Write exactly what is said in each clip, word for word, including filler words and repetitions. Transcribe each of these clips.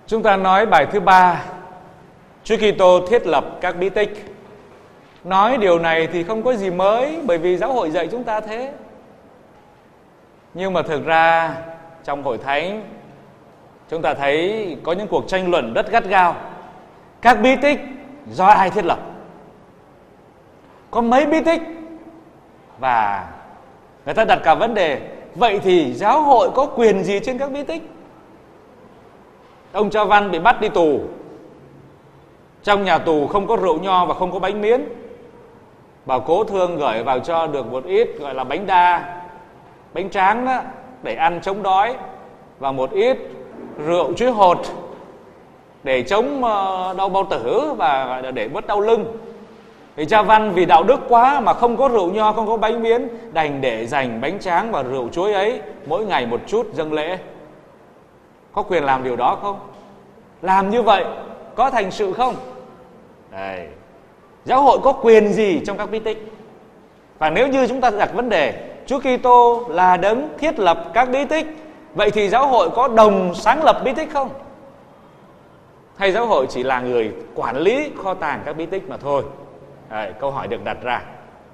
Chúng ta nói bài thứ ba, Chúa Kitô thiết lập các bí tích. Nói điều này thì không có gì mới, bởi vì giáo hội dạy chúng ta thế. Nhưng mà thực ra trong Hội Thánh, chúng ta thấy có những cuộc tranh luận rất gắt gao. Các bí tích do ai thiết lập? Có mấy bí tích? Và người ta đặt cả vấn đề, vậy thì giáo hội có quyền gì trên các bí tích? Ông Cha Văn bị bắt đi tù. Trong nhà tù không có rượu nho và không có bánh miến. Bà Cố Thương gửi vào cho được một ít gọi là bánh đa, bánh tráng đó, để ăn chống đói, và một ít rượu chuối hột để chống đau bao tử và để bớt đau lưng. Vì Cha Văn vì đạo đức quá mà không có rượu nho, không có bánh miến, đành để dành bánh tráng và rượu chuối ấy mỗi ngày một chút dâng lễ. Có quyền làm điều đó không? Làm như vậy có thành sự không? Đây. Giáo hội có quyền gì trong các bí tích? Và nếu như chúng ta đặt vấn đề Chúa Kitô là đấng thiết lập các bí tích, vậy thì giáo hội có đồng sáng lập bí tích không? Hay giáo hội chỉ là người quản lý kho tàng các bí tích mà thôi? Đấy, câu hỏi được đặt ra.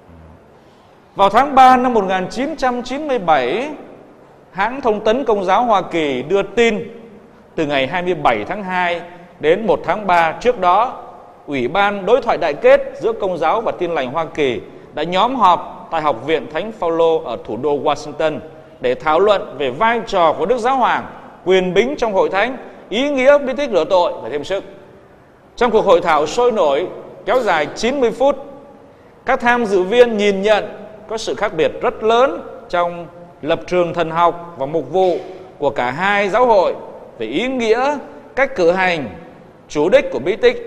Vào tháng ba năm một nghìn chín trăm chín mươi bảy, hãng thông tấn Công giáo Hoa Kỳ đưa tin từ ngày hai mươi bảy tháng hai đến một tháng ba trước đó, Ủy ban Đối thoại Đại kết giữa Công giáo và Tin lành Hoa Kỳ đã nhóm họp tại Học viện Thánh Phaolô ở thủ đô Washington để thảo luận về vai trò của Đức Giáo Hoàng, quyền bính trong Hội Thánh, ý nghĩa bí tích rửa tội và thêm sức. Trong cuộc hội thảo sôi nổi kéo dài chín mươi phút, các tham dự viên nhìn nhận có sự khác biệt rất lớn trong lập trường thần học và mục vụ của cả hai giáo hội về ý nghĩa, cách cử hành, chủ đích của bí tích.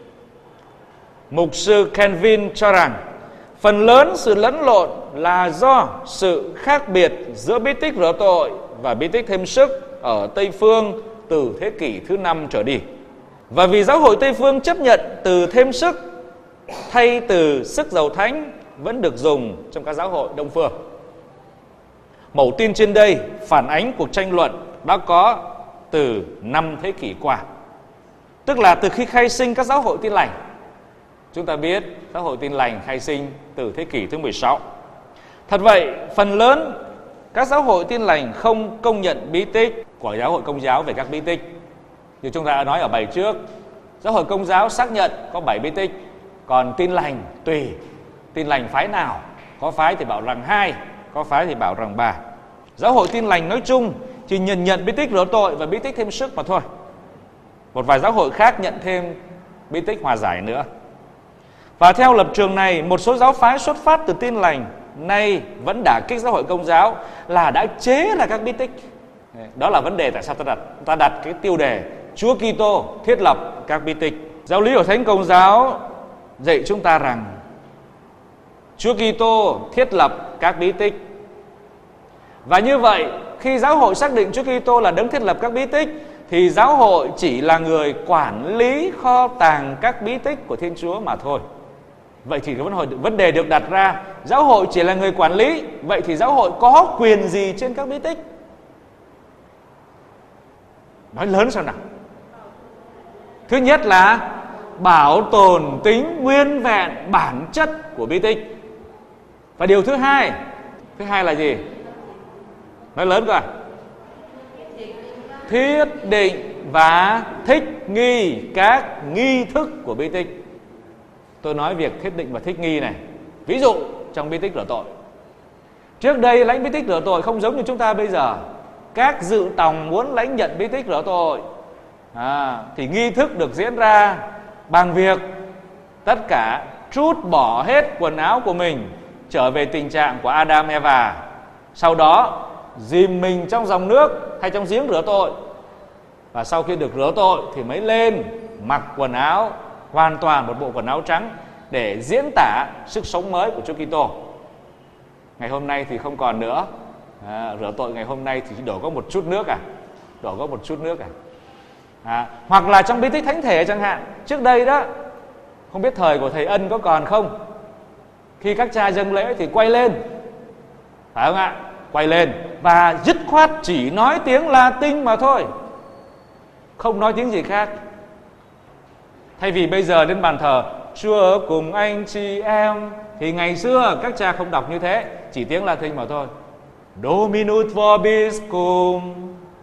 Mục sư Kenvin cho rằng phần lớn sự lẫn lộn là do sự khác biệt giữa bí tích rửa tội và bí tích thêm sức ở Tây Phương từ thế kỷ thứ năm trở đi. Và vì giáo hội Tây Phương chấp nhận từ thêm sức thay từ sức dầu thánh vẫn được dùng trong các giáo hội Đông Phương. Mẫu tin trên đây phản ánh cuộc tranh luận đã có từ năm thế kỷ qua, tức là từ khi khai sinh các giáo hội Tin lành. Chúng ta biết giáo hội Tin lành khai sinh từ thế kỷ thứ mười sáu. Thật vậy, phần lớn các giáo hội Tin lành không công nhận bí tích của giáo hội Công giáo về các bí tích. Như chúng ta đã nói ở bài trước, giáo hội Công giáo xác nhận có bảy bí tích, còn Tin lành tùy Tin lành phái nào, có phái thì bảo rằng hai, có phái thì bảo rằng ba. Giáo hội Tin lành nói chung chỉ nhận nhận bí tích rửa tội và bí tích thêm sức mà thôi. Một vài giáo hội khác nhận thêm bí tích hòa giải nữa. Và theo lập trường này, một số giáo phái xuất phát từ Tin lành nay vẫn đả kích giáo hội Công giáo là đã chế là các bí tích. Đó là vấn đề tại sao ta đặt ta đặt cái tiêu đề Chúa Kitô thiết lập các bí tích. Giáo lý của Thánh Công giáo dạy chúng ta rằng Chúa Kitô thiết lập các bí tích. Và như vậy, khi giáo hội xác định Chúa Kitô là đấng thiết lập các bí tích, thì giáo hội chỉ là người quản lý kho tàng các bí tích của Thiên Chúa mà thôi. Vậy thì cái vấn đề được đặt ra, giáo hội chỉ là người quản lý, vậy thì giáo hội có quyền gì trên các bí tích? Nói lớn sao nào? Thứ nhất là bảo tồn tính nguyên vẹn bản chất của bí tích. Và điều thứ hai, thứ hai là gì? Nói lớn coi. Thiết định và thích nghi các nghi thức của bí tích. Tôi nói việc thiết định và thích nghi này. Ví dụ trong bí tích rửa tội, trước đây lãnh bí tích rửa tội không giống như chúng ta bây giờ. Các dự tòng muốn lãnh nhận bí tích rửa tội à, thì nghi thức được diễn ra bằng việc tất cả trút bỏ hết quần áo của mình, trở về tình trạng của Adam Eva. Sau đó dìm mình trong dòng nước hay trong giếng rửa tội, và sau khi được rửa tội thì mới lên mặc quần áo, hoàn toàn một bộ quần áo trắng, để diễn tả sức sống mới của Chúa Kitô. Ngày hôm nay thì không còn nữa. À, rửa tội ngày hôm nay thì chỉ đổ có một chút nước à Đổ có một chút nước à, à Hoặc là trong bí tích thánh thể chẳng hạn. Trước đây đó, không biết thời của thầy Ân có còn không, khi các cha dâng lễ thì quay lên, phải không ạ? Quay lên và dứt khoát chỉ nói tiếng Latin mà thôi. không nói tiếng gì khác. Thay vì bây giờ đến bàn thờ Chúa ở cùng anh chị em, thì ngày xưa các cha không đọc như thế, chỉ tiếng Latin mà thôi. Dominus vobiscum.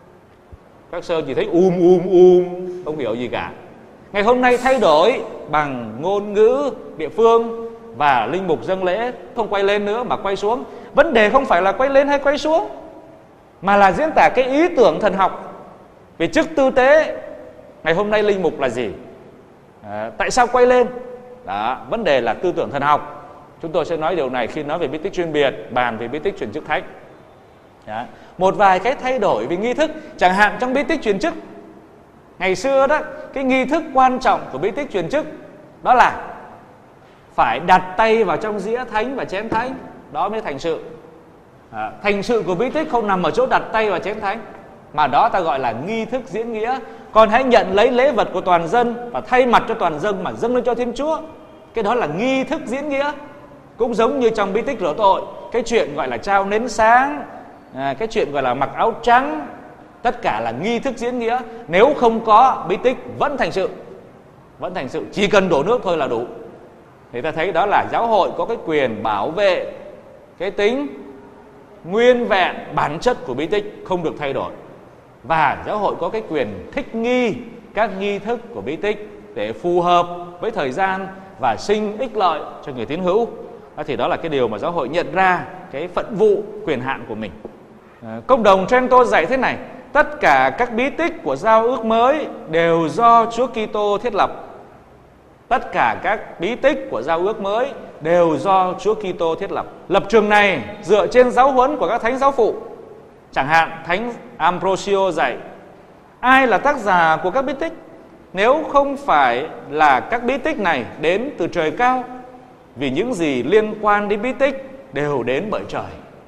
Các sơ chỉ thấy um um um, không hiểu gì cả. Ngày hôm nay thay đổi bằng ngôn ngữ địa phương, và linh mục dâng lễ không quay lên nữa mà quay xuống. Vấn đề không phải là quay lên hay quay xuống, mà là diễn tả cái ý tưởng thần học về chức tư tế. Ngày hôm nay linh mục là gì? À, tại sao quay lên? Đó, vấn đề là tư tưởng thần học. Chúng tôi sẽ nói điều này khi nói về bí tích chuyên biệt, bàn về bí tích truyền chức thánh. Đó. Một vài cái thay đổi về nghi thức, chẳng hạn trong bí tích truyền chức ngày xưa đó, cái nghi thức quan trọng của bí tích truyền chức đó là phải đặt tay vào trong dĩa thánh và chén thánh, đó mới thành sự. À, thành sự của bí tích không nằm ở chỗ đặt tay vào chén thánh, mà đó ta gọi là nghi thức diễn nghĩa. Còn hãy nhận lấy lễ vật của toàn dân và thay mặt cho toàn dân mà dâng lên cho Thiên Chúa, cái đó là nghi thức diễn nghĩa. Cũng giống như trong bí tích rửa tội, cái chuyện gọi là trao nến sáng, à, cái chuyện gọi là mặc áo trắng, tất cả là nghi thức diễn nghĩa. Nếu không có bí tích vẫn thành sự, vẫn thành sự, chỉ cần đổ nước thôi là đủ. Thì ta thấy đó là giáo hội có cái quyền bảo vệ cái tính nguyên vẹn bản chất của bí tích, không được thay đổi. Và giáo hội có cái quyền thích nghi các nghi thức của bí tích để phù hợp với thời gian và sinh ích lợi cho người tín hữu. Thì đó là cái điều mà giáo hội nhận ra cái phận vụ, quyền hạn của mình. À, Công đồng Trento dạy thế này: tất cả các bí tích của giao ước mới đều do Chúa Kitô thiết lập. Tất cả các bí tích của giao ước mới đều do Chúa Kitô thiết lập. Lập trường này dựa trên giáo huấn của các thánh giáo phụ. Chẳng hạn Thánh Ambrosio dạy: ai là tác giả của các bí tích nếu không phải là các bí tích này đến từ trời cao, vì những gì liên quan đến bí tích đều đến bởi trời.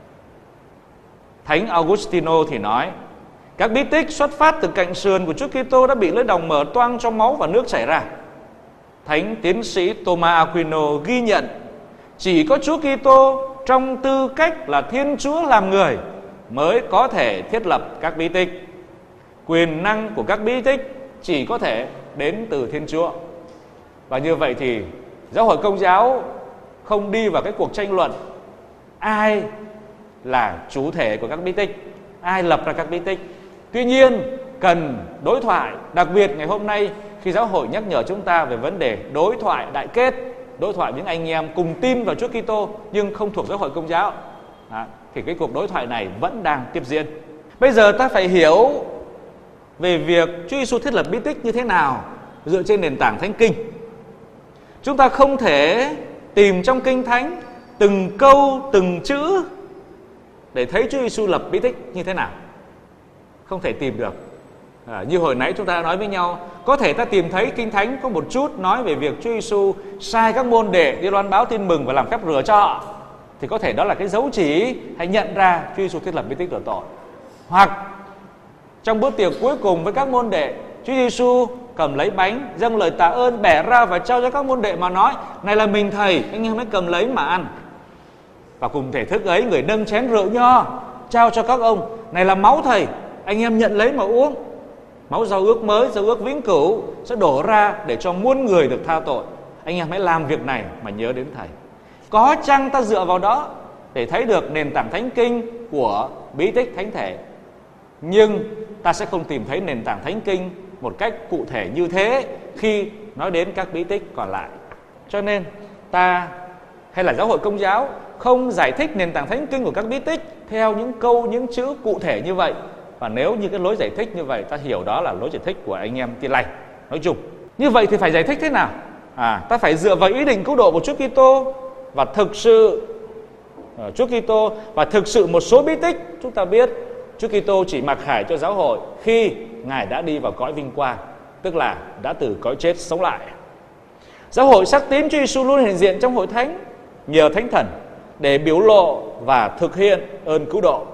Thánh Augustino thì nói: các bí tích xuất phát từ cạnh sườn của Chúa Kitô đã bị lưỡi đồng mở toang cho máu và nước chảy ra. Thánh tiến sĩ Thomas Aquino ghi nhận: chỉ có Chúa Kitô trong tư cách là Thiên Chúa làm người mới có thể thiết lập các bí tích. Quyền năng của các bí tích chỉ có thể đến từ Thiên Chúa. Và như vậy thì giáo hội Công giáo không đi vào cái cuộc tranh luận ai là chủ thể của các bí tích, ai lập ra các bí tích. Tuy nhiên cần đối thoại, đặc biệt ngày hôm nay khi giáo hội nhắc nhở chúng ta về vấn đề đối thoại đại kết, đối thoại những anh em cùng tin vào Chúa Kitô nhưng không thuộc giáo hội Công giáo, à, thì cái cuộc đối thoại này vẫn đang tiếp diễn. Bây giờ ta phải hiểu về việc Chúa Giêsu thiết lập bí tích như thế nào dựa trên nền tảng Thánh Kinh. Chúng ta không thể tìm trong Kinh Thánh từng câu, từng chữ để thấy Chúa Giêsu lập bí tích như thế nào. Không thể tìm được. À, như hồi nãy chúng ta đã nói với nhau, có thể ta tìm thấy Kinh Thánh có một chút nói về việc Chúa Giêsu sai các môn đệ đi loan báo tin mừng và làm phép rửa cho họ, thì có thể đó là cái dấu chỉ hay nhận ra Chúa Giêsu thiết lập bí tích rửa tội. Hoặc trong bữa tiệc cuối cùng với các môn đệ, Chúa Giêsu cầm lấy bánh, dâng lời tạ ơn, bẻ ra và trao cho các môn đệ mà nói: này là mình Thầy, anh em hãy cầm lấy mà ăn. Và cùng thể thức ấy, người nâng chén rượu nho trao cho các ông: này là máu Thầy, anh em nhận lấy mà uống. Máu giao ước mới, giao ước vĩnh cửu sẽ đổ ra để cho muôn người được tha tội. Anh em hãy làm việc này mà nhớ đến Thầy. Có chăng ta dựa vào đó để thấy được nền tảng Thánh Kinh của bí tích thánh thể, nhưng ta sẽ không tìm thấy nền tảng Thánh Kinh một cách cụ thể như thế khi nói đến các bí tích còn lại. Cho nên ta hay là giáo hội Công giáo không giải thích nền tảng Thánh Kinh của các bí tích theo những câu, những chữ cụ thể như vậy. Và nếu như cái lối giải thích như vậy, ta hiểu đó là lối giải thích của anh em Tin Lành nói chung. Như vậy thì phải giải thích thế nào? À, ta phải dựa vào ý định cứu độ của Chúa Kitô và thực sự uh, Chúa Kitô và thực sự một số bí tích chúng ta biết Chúa Kitô chỉ mặc khải cho giáo hội khi Ngài đã đi vào cõi vinh quang, tức là đã từ cõi chết sống lại. Giáo hội xác tín Chúa Giêsu luôn hiện diện trong hội thánh nhờ Thánh Thần để biểu lộ và thực hiện ơn cứu độ.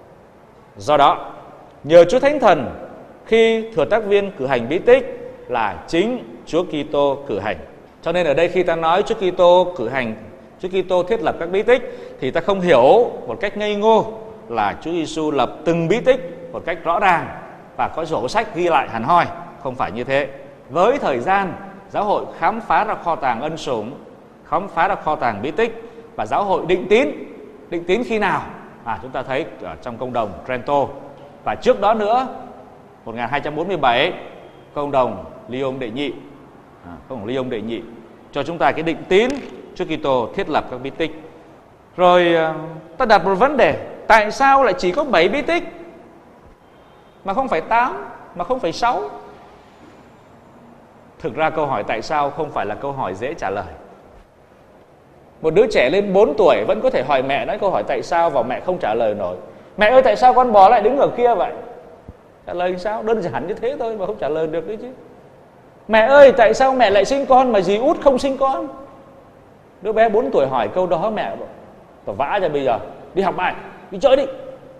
Do đó, nhờ Chúa Thánh Thần khi thừa tác viên cử hành bí tích là chính Chúa Kitô cử hành. Cho nên ở đây khi ta nói Chúa Kitô cử hành, Chúa Kitô thiết lập các bí tích thì ta không hiểu một cách ngây ngô là Chúa Giêsu lập từng bí tích một cách rõ ràng và có sổ sách ghi lại hẳn hoi. không phải như thế. Với thời gian, giáo hội khám phá ra kho tàng ân sủng, khám phá ra kho tàng bí tích, và giáo hội định tín. Định tín khi nào? À, chúng ta thấy ở trong công đồng Trento, và trước đó nữa một nghìn hai trăm bốn mươi bảy công đồng Lyon đệ nhị, à, công đồng Lyon đệ nhị cho chúng ta cái định tín Chúa Kitô thiết lập các bí tích. Rồi ta đặt một vấn đề, tại sao lại chỉ có bảy bí tích mà không phải tám, mà không phải sáu? Thực ra câu hỏi tại sao không phải là câu hỏi dễ trả lời. Một đứa trẻ lên bốn tuổi vẫn có thể hỏi mẹ nói câu hỏi tại sao, và mẹ không trả lời nổi. Mẹ ơi, tại sao con bò lại đứng ở kia vậy? Trả lời sao? Đơn giản như thế thôi mà không trả lời được đấy chứ. Mẹ ơi, tại sao mẹ lại sinh con mà dì út không sinh con? Đứa bé bốn tuổi hỏi câu đó, mẹ tao vã ra bây giờ, đi học bài, đi chơi đi.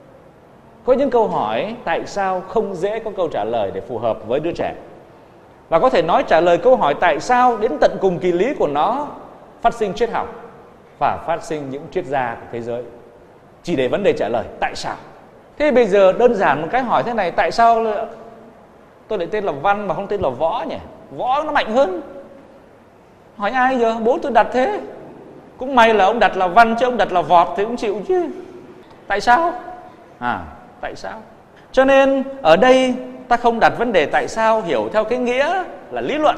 Có những câu hỏi tại sao không dễ có câu trả lời để phù hợp với đứa trẻ. Và có thể nói trả lời câu hỏi tại sao đến tận cùng kỳ lý của nó phát sinh triết học và phát sinh những triết gia của thế giới, chỉ để vấn đề trả lời tại sao. Thế bây giờ đơn giản một cái hỏi thế này, tại sao tôi lại tên là Văn mà không tên là Võ nhỉ? Võ nó mạnh hơn. Hỏi ai giờ? Bố tôi đặt thế. Cũng may là ông đặt là Văn chứ ông đặt là Vọt thì cũng chịu chứ. Tại sao? À, tại sao? Cho nên ở đây ta không đặt vấn đề tại sao hiểu theo cái nghĩa là lý luận,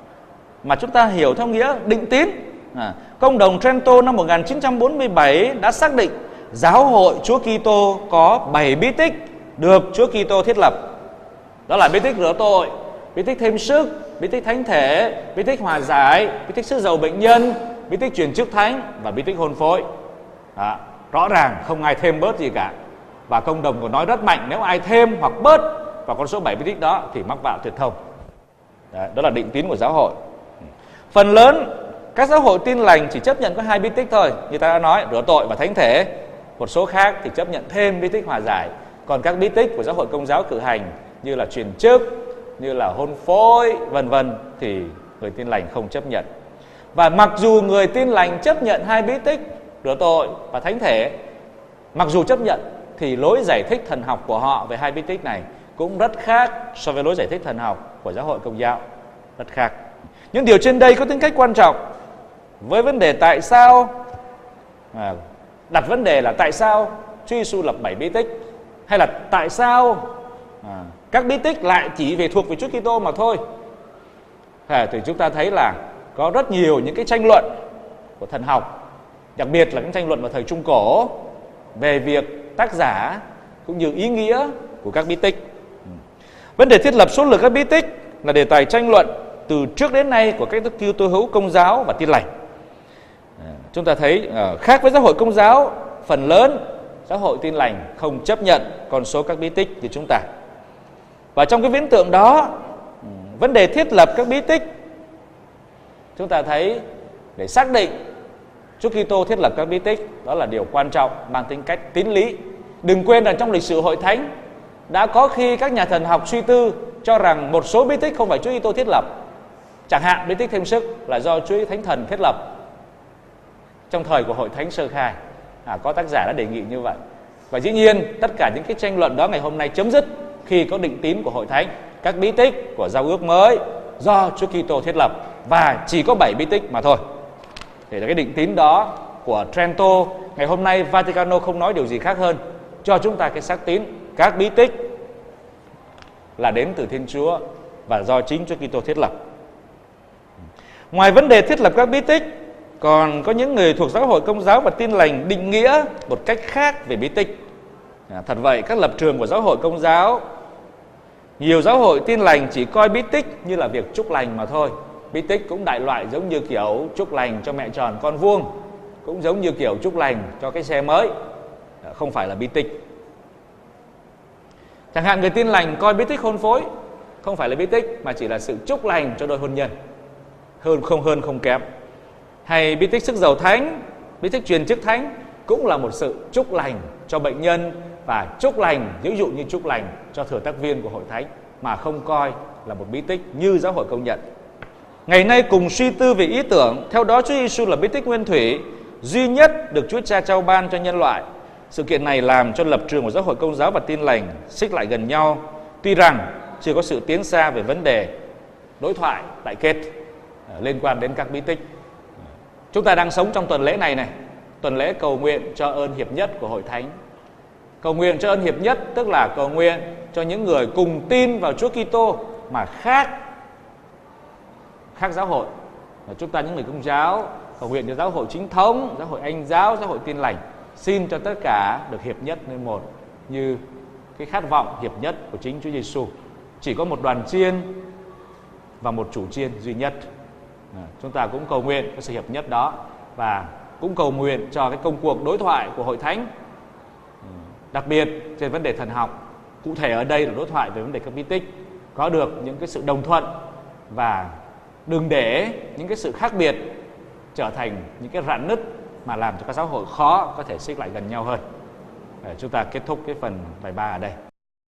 mà chúng ta hiểu theo nghĩa định tín. À, công đồng Trento năm một nghìn chín trăm bốn mươi bảy đã xác định giáo hội Chúa Kitô có bảy bí tích được Chúa Kitô thiết lập. Đó là bí tích rửa tội, bí tích thêm sức, bí tích thánh thể, bí tích hòa giải, bí tích sức giàu bệnh nhân, bí tích truyền chức thánh và bí tích hôn phối. À, rõ ràng không ai thêm bớt gì cả. Và công đồng còn nói rất mạnh, nếu ai thêm hoặc bớt vào con số bảy bí tích đó thì mắc vào tuyệt thông. Đó, đó là định tín của giáo hội. Phần lớn các giáo hội tin lành chỉ chấp nhận có hai bí tích thôi, như ta đã nói, rửa tội và thánh thể. Một số khác thì chấp nhận thêm bí tích hòa giải. Còn các bí tích của giáo hội Công giáo cử hành như là truyền chức, như là hôn phối, vân vân thì người tin lành không chấp nhận. Và mặc dù người tin lành chấp nhận hai bí tích rửa tội và thánh thể, mặc dù chấp nhận thì lối giải thích thần học của họ về hai bí tích này cũng rất khác so với lối giải thích thần học của giáo hội Công giáo, rất khác. Những điều trên đây có tính cách quan trọng với vấn đề tại sao, à, đặt vấn đề là tại sao Chúa Giêsu lập bảy bí tích, hay là tại sao à, các bí tích lại chỉ về thuộc về Chúa Kitô mà thôi. À, thì chúng ta thấy là có rất nhiều những cái tranh luận của thần học, đặc biệt là những tranh luận vào thời Trung Cổ về việc tác giả cũng như ý nghĩa của các bí tích. Vấn đề thiết lập số lượng các bí tích là đề tài tranh luận từ trước đến nay của các Kitô hữu Công giáo và Tin lành. À, chúng ta thấy à, khác với giáo hội Công giáo, phần lớn giáo hội Tin lành không chấp nhận con số các bí tích như chúng ta. Và trong cái viễn tượng đó, vấn đề thiết lập các bí tích, chúng ta thấy để xác định Chúa Kitô thiết lập các bí tích, đó là điều quan trọng, mang tính cách tín lý. Đừng quên rằng trong lịch sử hội thánh đã có khi các nhà thần học suy tư cho rằng một số bí tích không phải Chúa Kitô thiết lập. Chẳng hạn bí tích thêm sức là do Chúa Thánh Thần thiết lập trong thời của hội thánh sơ khai. À, có tác giả đã đề nghị như vậy. Và dĩ nhiên tất cả những cái tranh luận đó ngày hôm nay chấm dứt khi có định tín của hội thánh, các bí tích của giao ước mới do Chúa Kitô thiết lập, và chỉ có bảy bí tích mà thôi. Thì là cái định tín đó của Trento, ngày hôm nay Vaticano không nói điều gì khác hơn, cho chúng ta cái xác tín các bí tích là đến từ Thiên Chúa và do chính Chúa Kitô thiết lập. Ngoài vấn đề thiết lập các bí tích, còn có những người thuộc giáo hội Công giáo và Tin lành định nghĩa một cách khác về bí tích. À, thật vậy, các lập trường của giáo hội Công giáo, nhiều giáo hội Tin lành chỉ coi bí tích như là việc chúc lành mà thôi. Bí tích cũng đại loại giống như kiểu chúc lành cho mẹ tròn con vuông, cũng giống như kiểu chúc lành cho cái xe mới, à, không phải là bí tích. Chẳng hạn người Tin lành coi bí tích hôn phối không phải là bí tích, mà chỉ là sự chúc lành cho đôi hôn nhân, hơn không hơn không kém. Hay bí tích sức giàu thánh, bí tích truyền chức thánh cũng là một sự chúc lành cho bệnh nhân, và chúc lành, ví dụ như chúc lành cho thừa tác viên của hội thánh, mà không coi là một bí tích như giáo hội công nhận. Ngày nay cùng suy tư về ý tưởng, theo đó Chúa Giêsu là bí tích nguyên thủy duy nhất được Chúa Cha trao ban cho nhân loại. Sự kiện này làm cho lập trường của giáo hội Công giáo và Tin lành xích lại gần nhau. Tuy rằng chưa có sự tiến xa về vấn đề đối thoại đại kết liên quan đến các bí tích. Chúng ta đang sống trong tuần lễ này này, tuần lễ cầu nguyện cho ơn hiệp nhất của Hội Thánh. Cầu nguyện cho ơn hiệp nhất tức là cầu nguyện cho những người cùng tin vào Chúa Kitô mà khác khác giáo hội. Chúng ta những người Công giáo cầu nguyện cho giáo hội Chính thống, giáo hội Anh giáo, giáo hội Tin lành, xin cho tất cả được hiệp nhất nên một, như cái khát vọng hiệp nhất của chính Chúa Giêsu. Chỉ có một đoàn chiên và một chủ chiên duy nhất. Chúng ta cũng cầu nguyện cho sự hiệp nhất đó, và cũng cầu nguyện cho cái công cuộc đối thoại của Hội Thánh, đặc biệt trên vấn đề thần học. Cụ thể ở đây là đối thoại về vấn đề các bí tích có được những cái sự đồng thuận, và đừng để những cái sự khác biệt trở thành những cái rạn nứt mà làm cho các giáo hội khó có thể xích lại gần nhau hơn. Để chúng ta kết thúc cái phần bài ba ở đây.